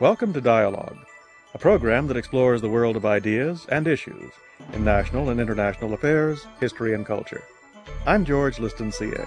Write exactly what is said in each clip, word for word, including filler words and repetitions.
Welcome to Dialogue, a program that explores the world of ideas and issues in national and international affairs, history, and culture. I'm George Liston, C A.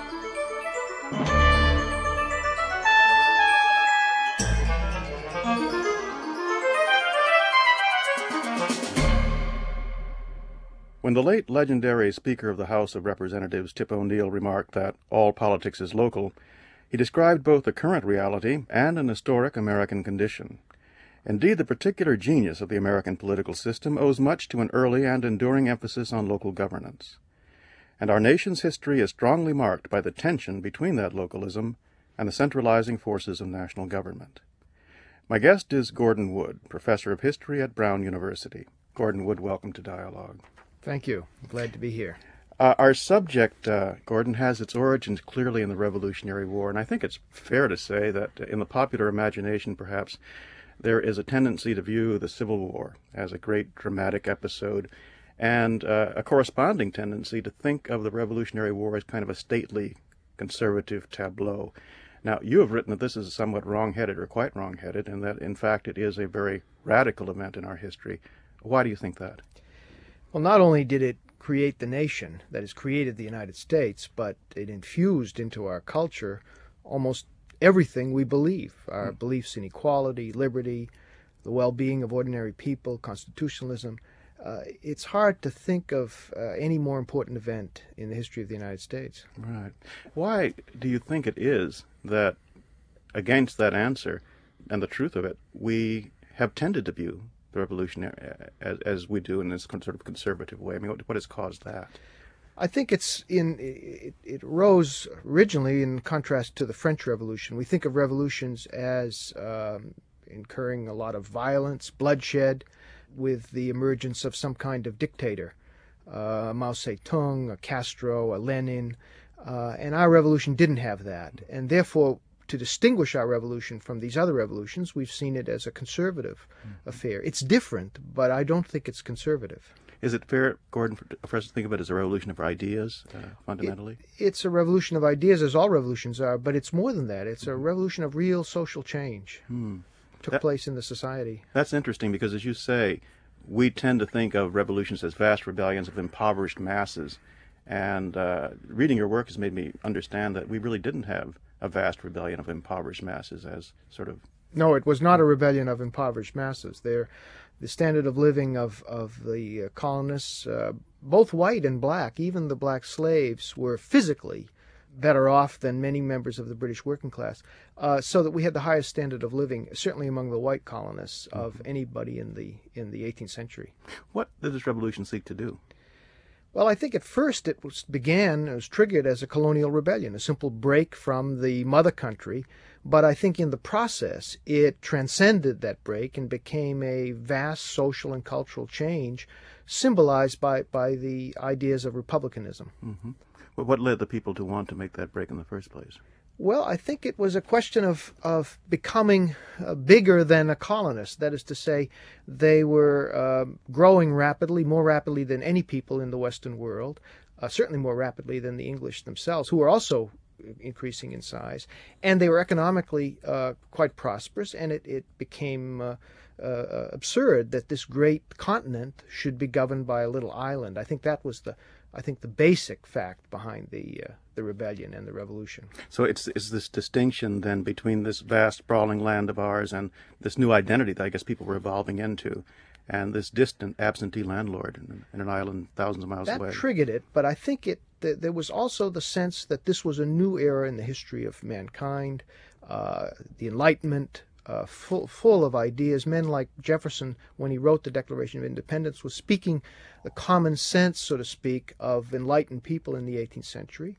When the late legendary Speaker of the House of Representatives, Tip O'Neill, remarked that all politics is local, he described both the current reality and an historic American condition. Indeed, the particular genius of the American political system owes much to an early and enduring emphasis on local governance. And our nation's history is strongly marked by the tension between that localism and the centralizing forces of national government. My guest is Gordon Wood, professor of history at Brown University. Gordon Wood, welcome to Dialogue. Thank you. I'm glad to be here. Uh, our subject, uh, Gordon, has its origins clearly in the Revolutionary War, and I think it's fair to say that in the popular imagination, perhaps, there is a tendency to view the Civil War as a great dramatic episode, and uh, a corresponding tendency to think of the Revolutionary War as kind of a stately, conservative tableau. Now, you have written that this is somewhat wrong-headed, or quite wrong-headed, and that, in fact, it is a very radical event in our history. Why do you think that? Well, not only did it create the nation, that has created the United States, but it infused into our culture almost everything we believe. Our mm. beliefs in equality, liberty, the well-being of ordinary people, constitutionalism. Uh, it's hard to think of uh, any more important event in the history of the United States. Right. Why do you think it is that, against that answer and the truth of it, we have tended to view the revolutionary as, as we do in this sort of conservative way? I mean, what, what has caused that? I think it's in it, it arose originally in contrast to the French Revolution. We think of revolutions as um, incurring a lot of violence, bloodshed, with the emergence of some kind of dictator, uh, Mao Zedong, a Castro, a Lenin, uh, and our revolution didn't have that, and therefore, to distinguish our revolution from these other revolutions, we've seen it as a conservative mm-hmm. affair. It's different, but I don't think it's conservative. Is it fair, Gordon, for, for us to think of it as a revolution of ideas, uh, fundamentally? It, it's a revolution of ideas, as all revolutions are, but it's more than that. It's mm-hmm. a revolution of real social change hmm. took that, place in the society. That's interesting because, as you say, we tend to think of revolutions as vast rebellions of impoverished masses. And uh, reading your work has made me understand that we really didn't have a vast rebellion of impoverished masses as sort of... No, it was not a rebellion of impoverished masses. They're, the standard of living of, of the uh, colonists, uh, both white and black, even the black slaves, were physically better off than many members of the British working class, uh, so that we had the highest standard of living, certainly among the white colonists, of mm-hmm. anybody in the in the eighteenth century. What did this revolution seek to do? Well, I think at first it was began, it was triggered as a colonial rebellion, a simple break from the mother country. But I think in the process, it transcended that break and became a vast social and cultural change symbolized by, by the ideas of republicanism. Mm-hmm. Well, what led the people to want to make that break in the first place? Well, I think it was a question of, of becoming uh, bigger than a colonist. That is to say, they were uh, growing rapidly, more rapidly than any people in the Western world, uh, certainly more rapidly than the English themselves, who were also increasing in size. And they were economically uh, quite prosperous, and it, it became uh, uh, absurd that this great continent should be governed by a little island. I think that was the I think the basic fact behind the uh, the rebellion and the revolution. So it's is this distinction then between this vast sprawling land of ours and this new identity that I guess people were evolving into, and this distant absentee landlord in, in an island thousands of miles that away. That triggered it, but I think it th- there was also the sense that this was a new era in the history of mankind, uh, the Enlightenment. Uh, full, full of ideas. Men like Jefferson, when he wrote the Declaration of Independence, was speaking the common sense, so to speak, of enlightened people in the eighteenth century.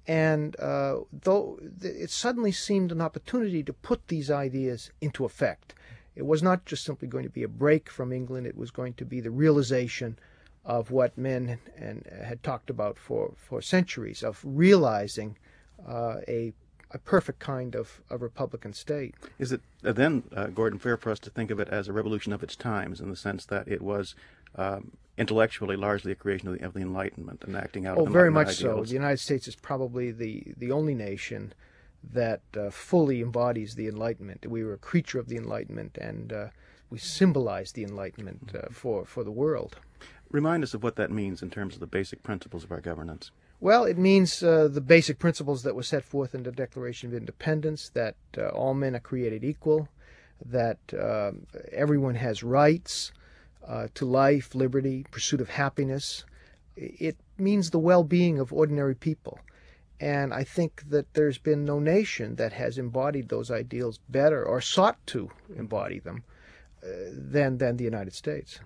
And uh, though it suddenly seemed an opportunity to put these ideas into effect. It was not just simply going to be a break from England. It was going to be the realization of what men and had talked about for, for centuries, of realizing uh, a a perfect kind of a republican state. Is it uh, then, uh, Gordon, fair for us to think of it as a revolution of its times, in the sense that it was um, intellectually largely a creation of the, of the Enlightenment and acting out oh, of the very Enlightenment much ideals? so. The United States is probably the, the only nation that uh, fully embodies the Enlightenment. We were a creature of the Enlightenment, and uh, we symbolize the Enlightenment uh, for, for the world. Remind us of what that means in terms of the basic principles of our governance. Well, it means uh, the basic principles that were set forth in the Declaration of Independence, that uh, all men are created equal, that uh, everyone has rights uh, to life, liberty, pursuit of happiness. It means the well-being of ordinary people. And I think that there's been no nation that has embodied those ideals better or sought to embody them uh, than, than the United States.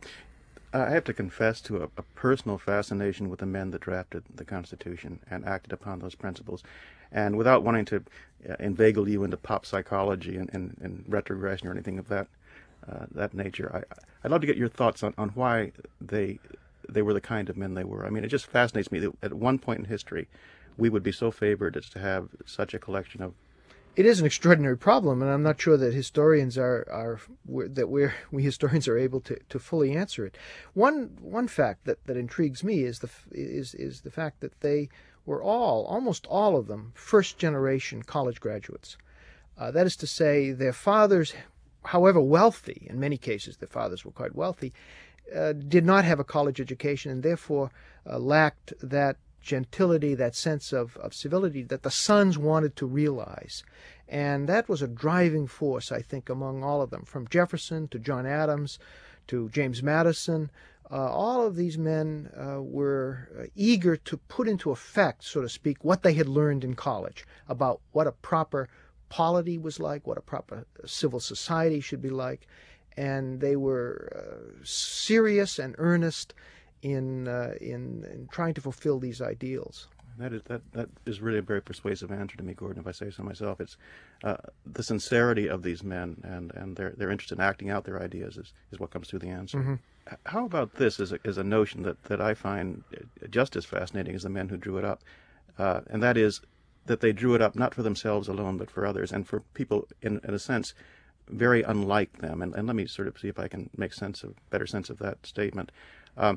I have to confess to a, a personal fascination with the men that drafted the Constitution and acted upon those principles. And without wanting to uh, inveigle you into pop psychology and, and, and retrogression or anything of that uh, that nature, I, I'd love to get your thoughts on, on why they they were the kind of men they were. I mean, it just fascinates me that at one point in history, we would be so favored as to have such a collection of. It is an extraordinary problem, and I'm not sure that historians are, are we're, that we're, we historians are able to, to fully answer it. One one fact that, that intrigues me is the is is the fact that they were all, almost all of them, first generation college graduates. Uh, that is to say, their fathers, however wealthy, in many cases their fathers were quite wealthy, uh, did not have a college education and therefore uh, lacked that gentility, that sense of, of civility that the sons wanted to realize. And that was a driving force, I think, among all of them, from Jefferson to John Adams to James Madison. Uh, all of these men uh, were uh, eager to put into effect, so to speak, what they had learned in college about what a proper polity was like, what a proper civil society should be like. And they were uh, serious and earnest in, uh, in in trying to fulfill these ideals. That is that that is really a very persuasive answer to me, Gordon. If I say so myself, it's uh, the sincerity of these men and, and their their interest in acting out their ideas is, is what comes through the answer. Mm-hmm. How about this as a, as a notion that, that I find just as fascinating as the men who drew it up, uh, and that is that they drew it up not for themselves alone but for others and for people in, in a sense very unlike them. And, and let me sort of see if I can make sense of better sense of that statement. Um,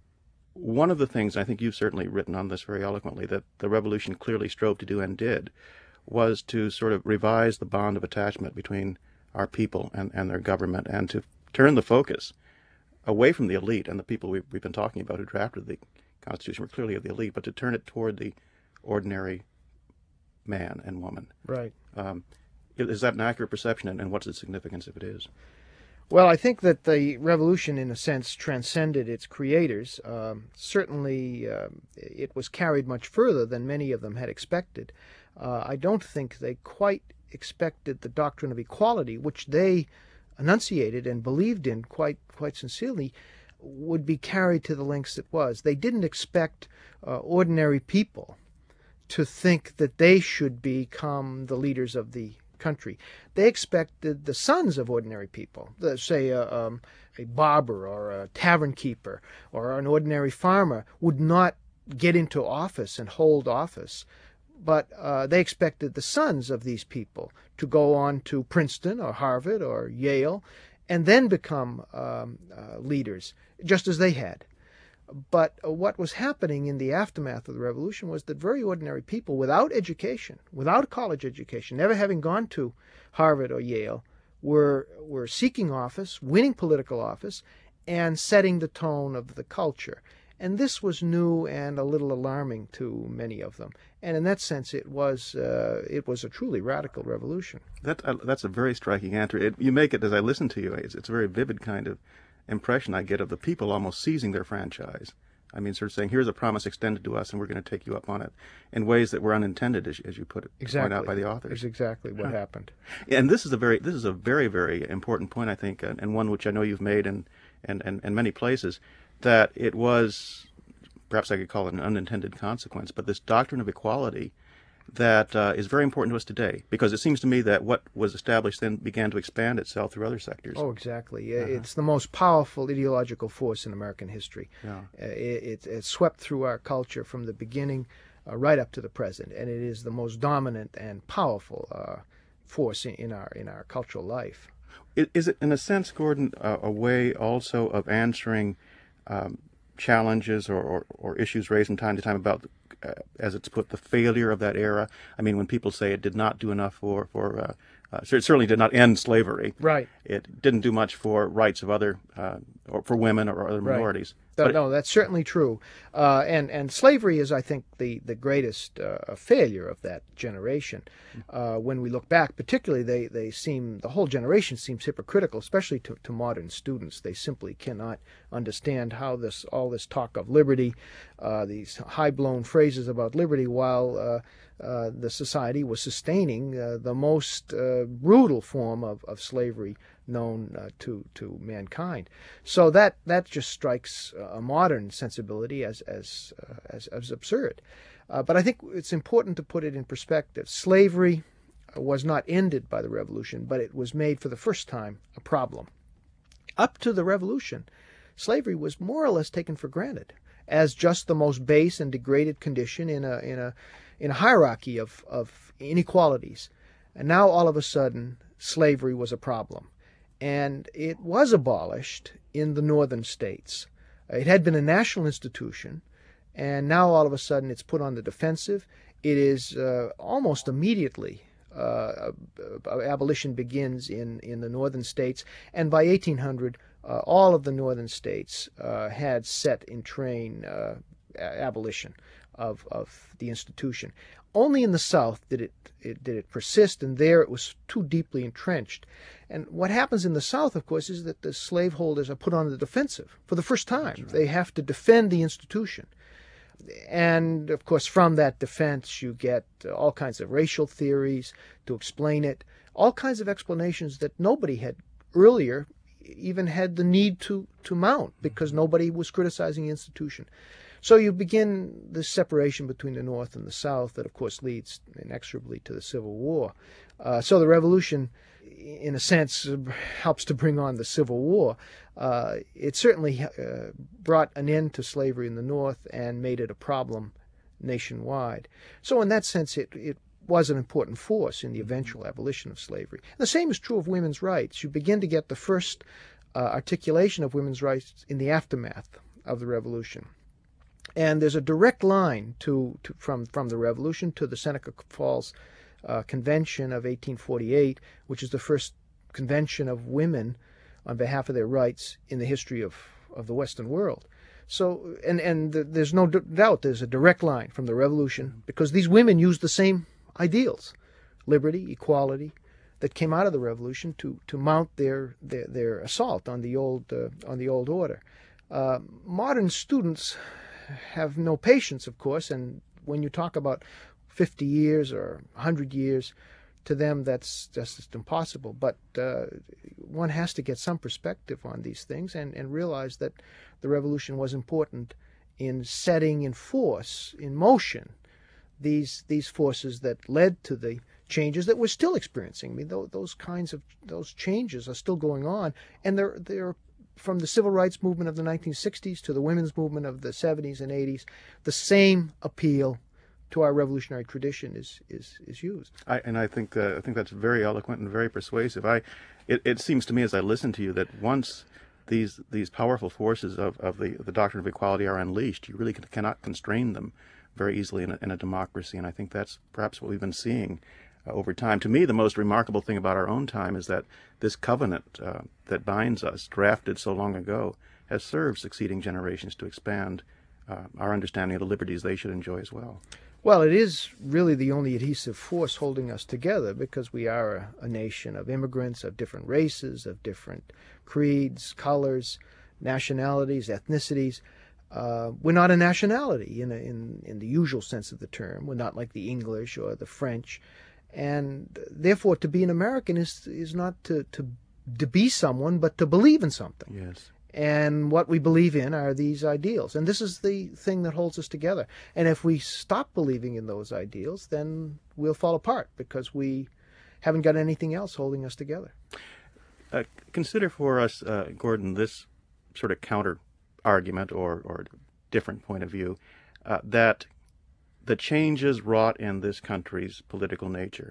One of the things, I think you've certainly written on this very eloquently, that the revolution clearly strove to do and did, was to sort of revise the bond of attachment between our people and, and their government, and to turn the focus away from the elite and the people we've, we've been talking about who drafted the Constitution were clearly of the elite, but to turn it toward the ordinary man and woman. Right. Um, is that an accurate perception, and, and what's the significance if it is? Well, I think that the revolution, in a sense, transcended its creators. Um, certainly, uh, it was carried much further than many of them had expected. Uh, I don't think they quite expected the doctrine of equality, which they enunciated and believed in quite quite sincerely, would be carried to the lengths it was. They didn't expect uh, ordinary people to think that they should become the leaders of the country. They expected the sons of ordinary people, the, say a, um, a barber or a tavern keeper or an ordinary farmer, would not get into office and hold office, but uh, they expected the sons of these people to go on to Princeton or Harvard or Yale and then become um, uh, leaders, just as they had. But uh, what was happening in the aftermath of the revolution was that very ordinary people without education, without college education, never having gone to Harvard or Yale, were were seeking office, winning political office, and setting the tone of the culture. And this was new and a little alarming to many of them. And in that sense, it was uh, it was a truly radical revolution. That uh, that's a very striking answer. It, you make it, as I listen to you, it's, it's a very vivid kind of impression I get of the people almost seizing their franchise. I mean, sort of saying, here's a promise extended to us, and we're going to take you up on it in ways that were unintended, as, as you put it, exactly. pointed out by the authors. That's exactly what huh. happened. And this is a very, this is a very, very important point, I think, and, and one which I know you've made in, in, in, in many places, that it was, perhaps I could call it an unintended consequence, but this doctrine of equality that uh, is very important to us today, because it seems to me that what was established then began to expand itself through other sectors. Oh, exactly. Uh-huh. It's the most powerful ideological force in American history. Yeah. Uh, it, it, it swept through our culture from the beginning uh, right up to the present, and it is the most dominant and powerful uh, force in, in our in our cultural life. Is it, in a sense, Gordon, uh, a way also of answering um, challenges or, or, or issues raised from time to time about uh, as it's put, the failure of that era? I mean, when people say it did not do enough for, for uh, uh, so it certainly did not end slavery. Right. It didn't do much for rights of other, uh, or for women or other Right. minorities. That, But no, that's certainly true. Uh, and, and slavery is, I think, the, the greatest uh, failure of that generation. Uh, when we look back, particularly, they, they seem, the whole generation seems hypocritical, especially to, to modern students. They simply cannot understand how this, all this talk of liberty, uh, these high-blown phrases about liberty, while uh, uh, the society was sustaining uh, the most uh, brutal form of, of slavery known uh, to to mankind. So that that just strikes a modern sensibility as as uh, as, as absurd. Uh, but I think it's important to put it in perspective. Slavery was not ended by the Revolution, but it was made for the first time a problem. Up to the Revolution, slavery was more or less taken for granted as just the most base and degraded condition in a in a in a hierarchy of of inequalities. And now all of a sudden, slavery was a problem. And it was abolished in the northern states. It had been a national institution, and now all of a sudden it's put on the defensive. It is uh, almost immediately, uh, abolition begins in, in the northern states, and by eighteen hundred, uh, all of the northern states uh, had set in train uh, abolition of, of the institution. Only in the South did it, it did it persist, and there it was too deeply entrenched. And what happens in the South, of course, is that the slaveholders are put on the defensive for the first time. Right. They have to defend the institution. And, of course, from that defense, you get all kinds of racial theories to explain it, all kinds of explanations that nobody had earlier even had the need to, to mount, because nobody was criticizing the institution. So you begin this separation between the North and the South that, of course, leads inexorably to the Civil War. Uh, so the Revolution, in a sense, helps to bring on the Civil War. Uh, it certainly uh, brought an end to slavery in the North and made it a problem nationwide. So in that sense, it, it was an important force in the eventual abolition of slavery. And the same is true of women's rights. You begin to get the first uh, articulation of women's rights in the aftermath of the Revolution. And there's a direct line to, to from, from the Revolution to the Seneca Falls uh, Convention of eighteen forty-eight, which is the first convention of women on behalf of their rights in the history of, of the Western world. So, and, and there's no doubt there's a direct line from the Revolution, because these women used the same ideals, liberty, equality, that came out of the Revolution to, to mount their, their, their assault on the old, uh, on the old order. Uh, modern students have no patience, of course, and when you talk about fifty years or one hundred years, to them that's just impossible. But uh, one has to get some perspective on these things and, and realize that the Revolution was important in setting in force, in motion, these these forces that led to the changes that we're still experiencing. I mean, those, those kinds of those changes are still going on, and they're they're from the civil rights movement of the nineteen sixties to the women's movement of the seventies and eighties, the same appeal to our revolutionary tradition is is is used. I, and I think uh, I think that's very eloquent and very persuasive. I, it, it seems to me as I listen to you that once these these powerful forces of, of the the doctrine of equality are unleashed, you really can, cannot constrain them very easily in a, in a democracy. And I think that's perhaps what we've been seeing uh, over time. To me, the most remarkable thing about our own time is that this covenant uh, that binds us, drafted so long ago, has served succeeding generations to expand uh, our understanding of the liberties they should enjoy as well. Well, it is really the only adhesive force holding us together, because we are a, a nation of immigrants, of different races, of different creeds, colors, nationalities, ethnicities. Uh, we're not a nationality in, a, in in the usual sense of the term. We're not like the English or the French. And therefore, to be an American is is not to, to, to be someone, but to believe in something. Yes. And what we believe in are these ideals. And this is the thing that holds us together. And if we stop believing in those ideals, then we'll fall apart, because we haven't got anything else holding us together. Uh, consider for us, uh, Gordon, this sort of counter argument or, or different point of view, uh, that the changes wrought in this country's political nature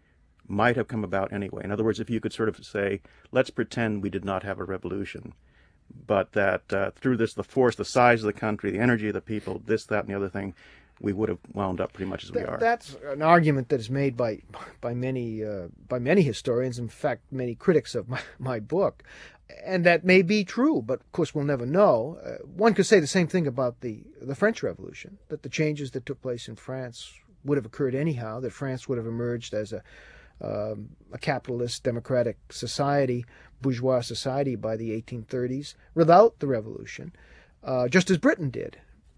might have come about anyway. In other words, if you could sort of say, let's pretend we did not have a revolution, but that uh, through this, the force, the size of the country, the energy of the people, this, that, and the other thing, we would have wound up pretty much as we Th- are. That's an argument that is made by by many uh, by many historians. In fact, many critics of my, my book, and that may be true. But of course, we'll never know. Uh, one could say the same thing about the the French Revolution. That the changes that took place in France would have occurred anyhow. That France would have emerged as a um, a capitalist, democratic society, bourgeois society by the eighteen thirties without the revolution, uh, just as Britain did.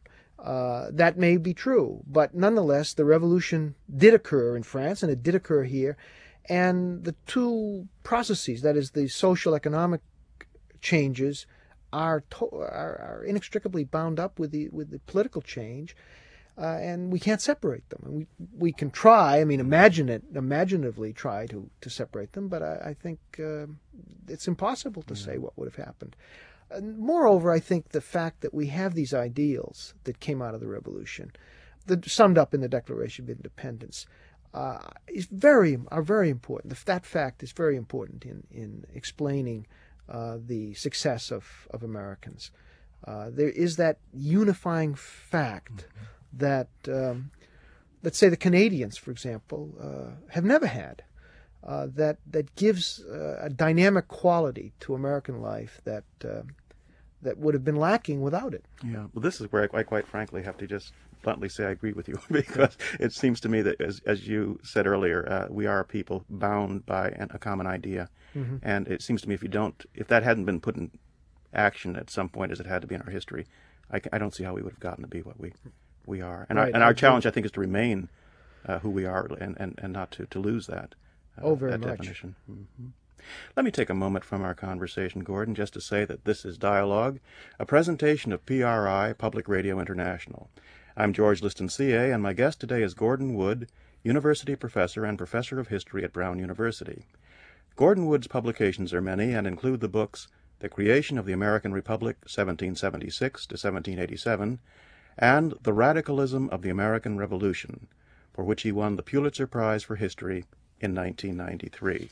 Uh, that may be true, but nonetheless, the revolution did occur in France, and it did occur here, and the two processes, that is, the social economic changes, are to- are, are inextricably bound up with the with the political change, uh, and we can't separate them. And we we can try, I mean, imagine it, imaginatively try to to separate them, but I, I think uh, it's impossible to say what would have happened. And moreover, I think the fact that we have these ideals that came out of the revolution, that summed up in the Declaration of Independence, uh, is very are very important. That fact is very important in in explaining uh, the success of of Americans. Uh, there is that unifying fact mm-hmm. that, um, let's say, the Canadians, for example, uh, have never had. Uh, that that gives uh, a dynamic quality to American life that uh, that would have been lacking without it. Yeah, well, this is where I, I quite frankly have to just bluntly say I agree with you, because it seems to me that, as as you said earlier, uh, we are a people bound by an, a common idea, mm-hmm. and it seems to me if you don't, if that hadn't been put in action at some point as it had to be in our history, I, I don't see how we would have gotten to be what we we are. And right. our, and our challenge, I think, is to remain uh, who we are, and, and, and not to, to lose that. Uh, oh, very that much. definition. Mm-hmm. Let me take a moment from our conversation, Gordon, just to say that this is Dialogue, a presentation of P R I, Public Radio International. I'm George Liston, C A, and my guest today is Gordon Wood, University Professor and Professor of History at Brown University. Gordon Wood's publications are many and include the books The Creation of the American Republic, seventeen seventy-six to seventeen eighty-seven, and The Radicalism of the American Revolution, for which he won the Pulitzer Prize for History in nineteen ninety-three.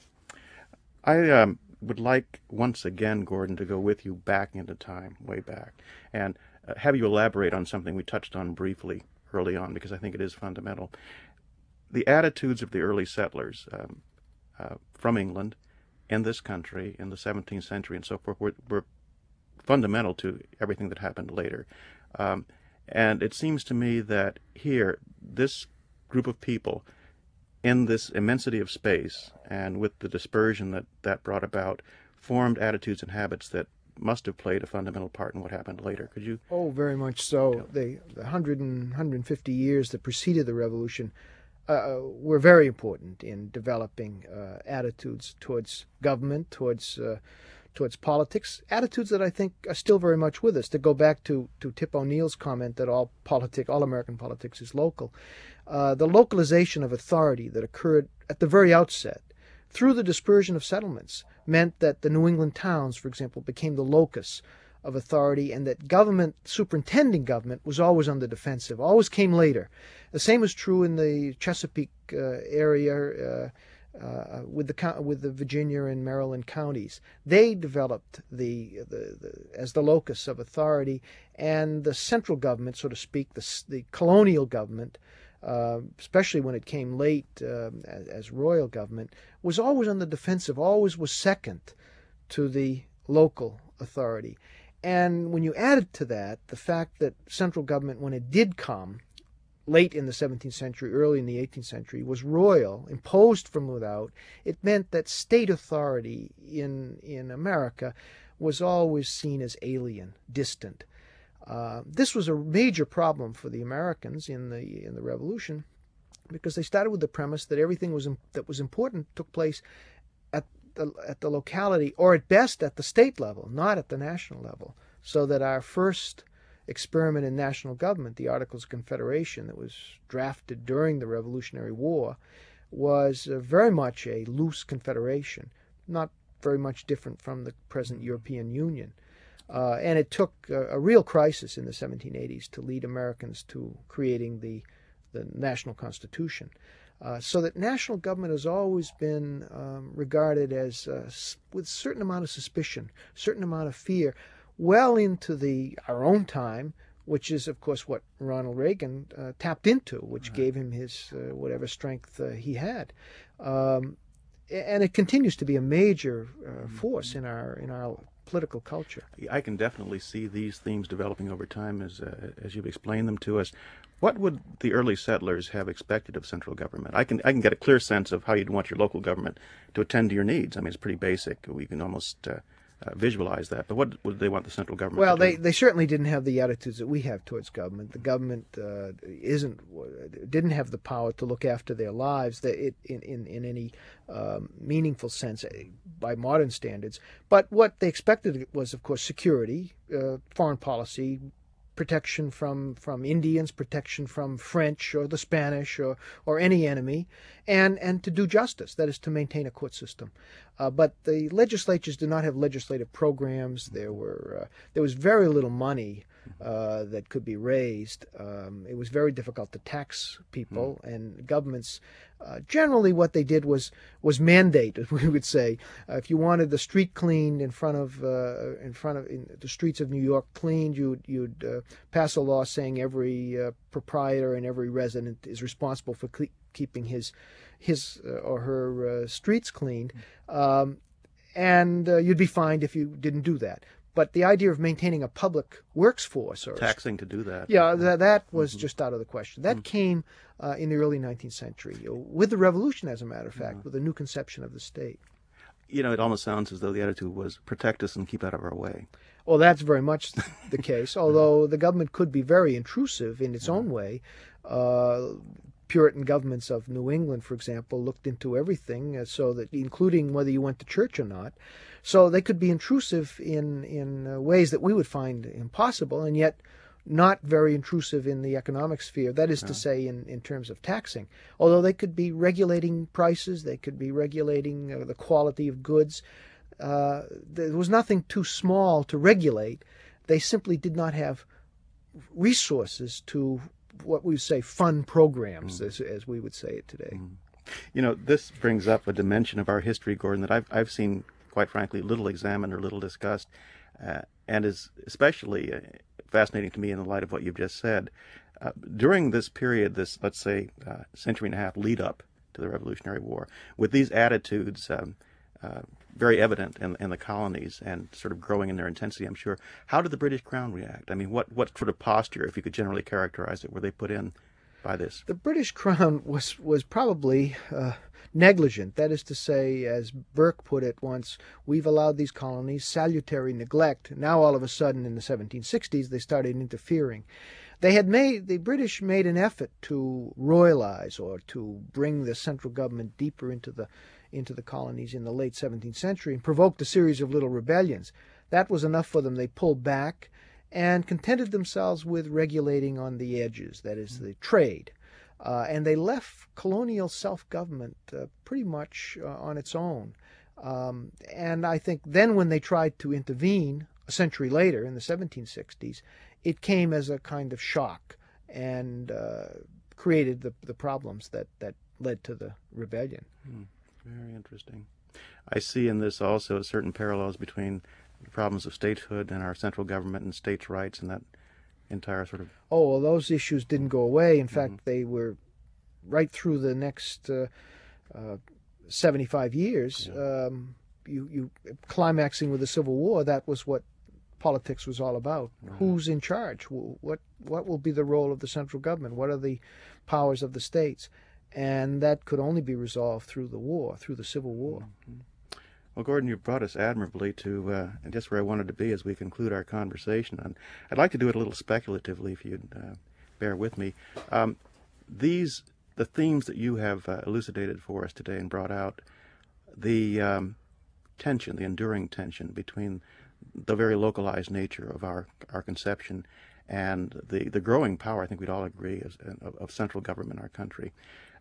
I um, would like, once again, Gordon, to go with you back into time, way back, and uh, have you elaborate on something we touched on briefly early on, because I think it is fundamental. The attitudes of the early settlers um, uh, from England in this country in the seventeenth century and so forth were, were fundamental to everything that happened later. Um, and it seems to me that here, this group of people, in this immensity of space, and with the dispersion that that brought about, formed attitudes and habits that must have played a fundamental part in what happened later. Could you? Oh, very much so. Yeah. The, the one hundred and one hundred fifty years that preceded the revolution uh, were very important in developing uh, attitudes towards government, towards uh, towards politics, attitudes that I think are still very much with us. To go back to, to Tip O'Neill's comment that all politic, all American politics is local, uh, the localization of authority that occurred at the very outset through the dispersion of settlements meant that the New England towns, for example, became the locus of authority, and that government, superintending government, was always on the defensive, always came later. The same is true in the Chesapeake uh, area, uh, Uh, with the with the Virginia and Maryland counties. They developed the, the, the as the locus of authority, and the central government, so to speak, the the colonial government, uh, especially when it came late uh, as, as royal government, was always on the defensive, always was second to the local authority. And when you added to that the fact that central government, when it did come, late in the seventeenth century, early in the eighteenth century, was royal, imposed from without, it meant that state authority in in America was always seen as alien, distant. Uh, this was a major problem for the Americans in the in the Revolution, because they started with the premise that everything was that was important took place at the at the locality, or at best at the state level, not at the national level. So that our first experiment in national government, the Articles of Confederation that was drafted during the Revolutionary War, was uh, very much a loose confederation, not very much different from the present European Union. Uh, and it took a, a real crisis in the seventeen eighties to lead Americans to creating the, the national constitution. Uh, so that national government has always been um, regarded as, uh, with a certain amount of suspicion, certain amount of fear, well into the our own time, which is, of course, what Ronald Reagan uh, tapped into, which Right. gave him his uh, whatever strength uh, he had. Um, and it continues to be a major uh, force in our in our political culture. I can definitely see these themes developing over time as uh, as you've explained them to us. What would the early settlers have expected of central government? I can I can get a clear sense of how you'd want your local government to attend to your needs. I mean, it's pretty basic. We can almost uh, uh, visualize that. But what would they want the central government Well, to they, do? they certainly didn't have the attitudes that we have towards government. The government uh, isn't didn't have the power to look after their lives that it, in, in, in any um, meaningful sense uh, by modern standards. But what they expected was, of course, security, uh, foreign policy, protection from, from Indians, protection from French or the Spanish or, or any enemy, and, and to do justice, that is to maintain a court system. Uh, but the legislatures did not have legislative programs. There were uh, there was very little money uh, that could be raised. Um, it was very difficult to tax people, mm. and governments uh, generally what they did was was mandate, we would say. Uh, if you wanted the street cleaned in front of uh, in front of in the streets of New York cleaned, you'd you'd uh, pass a law saying every uh, proprietor and every resident is responsible for cle- keeping his his uh, or her uh, streets clean, um, and uh, you'd be fined if you didn't do that. But the idea of maintaining a public works force or Taxing to do that. yeah, that, that was mm-hmm. just out of the question. That mm-hmm. came uh, in the early nineteenth century with the Revolution, as a matter of fact, yeah. with a new conception of the state. You know, it almost sounds as though the attitude was protect us and keep out of our way. Well, that's very much the case, although the government could be very intrusive in its yeah. own way. Uh, Puritan governments of New England, for example, looked into everything, uh, so that, including whether you went to church or not. So they could be intrusive in in uh, ways that we would find impossible, and yet not very intrusive in the economic sphere. That is yeah. to say, in, in terms of taxing. Although they could be regulating prices, they could be regulating uh, the quality of goods. Uh, there was nothing too small to regulate. They simply did not have resources to what we say fund programs, mm. as, as we would say it today. Mm. You know, this brings up a dimension of our history, Gordon, that I've I've seen, quite frankly, little examined or little discussed, uh, and is especially uh, fascinating to me in the light of what you've just said. Uh, during this period, this, let's say, uh, century and a half lead up to the Revolutionary War, with these attitudes um, uh, very evident in, in the colonies and sort of growing in their intensity, I'm sure, how did the British Crown react? I mean, what, what sort of posture, if you could generally characterize it, were they put in by this? The British Crown was, was probably uh, negligent. That is to say, as Burke put it once, we've allowed these colonies salutary neglect. Now, all of a sudden, in the seventeen sixties, they started interfering. They had made, the British made an effort to royalize or to bring the central government deeper into the into the colonies in the late seventeenth century and provoked a series of little rebellions. That was enough for them. They pulled back and contented themselves with regulating on the edges, that is, the trade. Uh, and they left colonial self-government uh, pretty much uh, on its own. Um, and I think then when they tried to intervene a century later, in the seventeen sixties, it came as a kind of shock and uh, created the, the problems that, that led to the rebellion. Hmm. Very interesting. I see in this also certain parallels between the problems of statehood and our central government and states' rights and that entire sort of... Oh, well, those issues didn't go away. In mm-hmm. fact, they were right through the next uh, uh, seventy-five years. Yeah. Um, you, you climaxing with the Civil War, that was what politics was all about. Right. Who's in charge? What, what will be the role of the central government? What are the powers of the states? And that could only be resolved through the war, through the Civil War. Mm-hmm. Well, Gordon, you've brought us admirably to uh, just where I wanted to be as we conclude our conversation. And I'd like to do it a little speculatively, if you'd uh, bear with me. Um, these, the themes that you have uh, elucidated for us today and brought out, the um, tension, the enduring tension between the very localized nature of our, our conception and the, the growing power, I think we'd all agree, as, of, of central government in our country,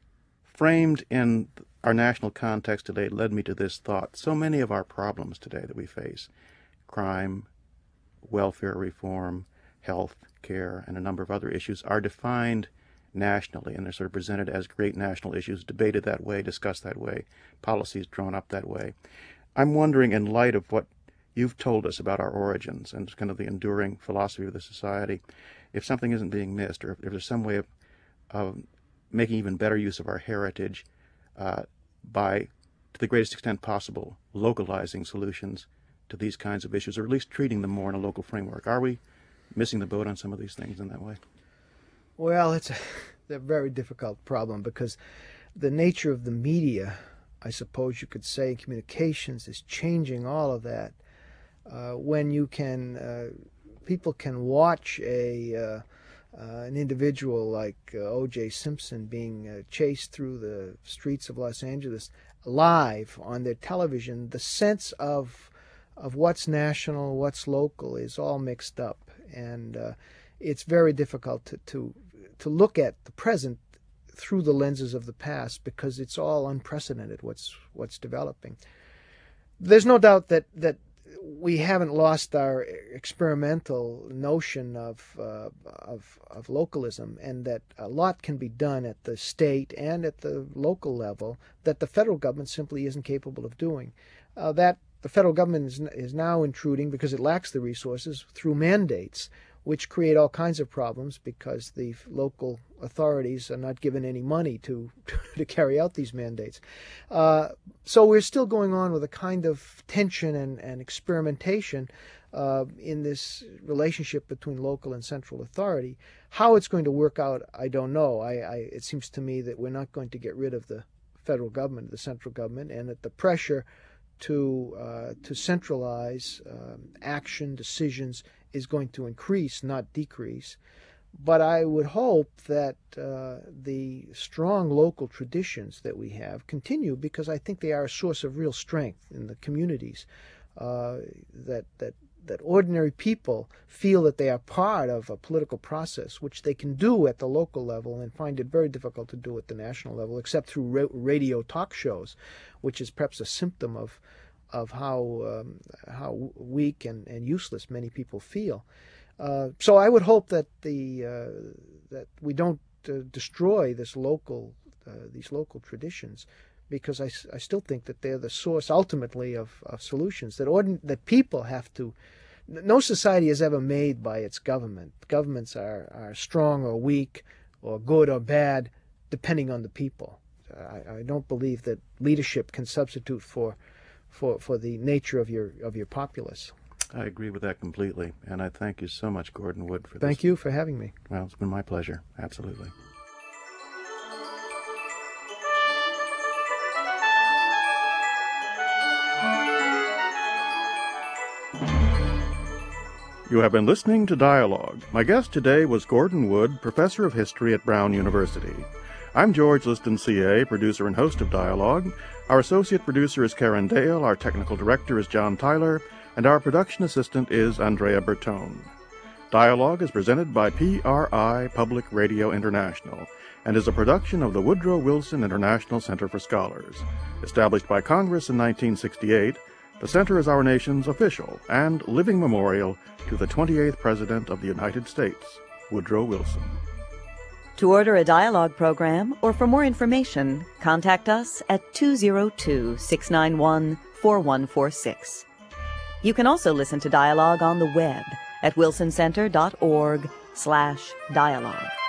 framed in our national context today, led me to this thought. So many of our problems today that we face, crime, welfare reform, health care, and a number of other issues, are defined nationally, and they're sort of presented as great national issues, debated that way, discussed that way, policies drawn up that way. I'm wondering, in light of what you've told us about our origins and kind of the enduring philosophy of the society, if something isn't being missed, or if, if there's some way of, of making even better use of our heritage uh, by, to the greatest extent possible, localizing solutions to these kinds of issues, or at least treating them more in a local framework. Are we missing the boat on some of these things in that way? Well, it's a, a very difficult problem because the nature of the media, I suppose you could say, communications is changing all of that. Uh, when you can, uh, people can watch a uh, uh, an individual like uh, O J Simpson being uh, chased through the streets of Los Angeles live on their television, the sense of of what's national, what's local is all mixed up, and uh, it's very difficult to, to to look at the present through the lenses of the past because it's all unprecedented what's what's developing. There's no doubt that that we haven't lost our experimental notion of uh, of of localism, and that a lot can be done at the state and at the local level that the federal government simply isn't capable of doing. Uh, that the federal government is, is now intruding because it lacks the resources through mandates, which create all kinds of problems because the local authorities are not given any money to to carry out these mandates. Uh, so we're still going on with a kind of tension and, and experimentation uh, in this relationship between local and central authority. How it's going to work out, I don't know. I, I, it seems to me that we're not going to get rid of the federal government, the central government, and that the pressure to uh, to centralize um, action, decisions, is going to increase, not decrease. But I would hope that uh, the strong local traditions that we have continue, because I think they are a source of real strength in the communities, uh, that that that ordinary people feel that they are part of a political process, which they can do at the local level and find it very difficult to do at the national level, except through ra- radio talk shows, which is perhaps a symptom of of how um, how weak and, and useless many people feel. Uh, so I would hope that the uh, that we don't uh, destroy this local uh, these local traditions, because I, I still think that they're the source ultimately of, of solutions that ordin- that people have to. No society is ever made by its government. Governments are, are strong or weak or good or bad depending on the people. I, I don't believe that leadership can substitute for for for the nature of your of your populace. I agree with that completely, and I thank you so much, Gordon Wood, for this. Thank you for having me. Well, it's been my pleasure. Absolutely. You have been listening to Dialogue. My guest today was Gordon Wood, Professor of History at Brown University. I'm George Liston, C A, producer and host of Dialogue. Our associate producer is Karen Dale, our technical director is John Tyler, and our production assistant is Andrea Bertone. Dialogue is presented by P R I Public Radio International and is a production of the Woodrow Wilson International Center for Scholars. Established by Congress in nineteen sixty-eight, the center is our nation's official and living memorial to the twenty-eighth President of the United States, Woodrow Wilson. To order a Dialogue program or for more information, contact us at two oh two, six nine one, four one four six. You can also listen to Dialogue on the web at wilsoncenter dot org slash dialogue.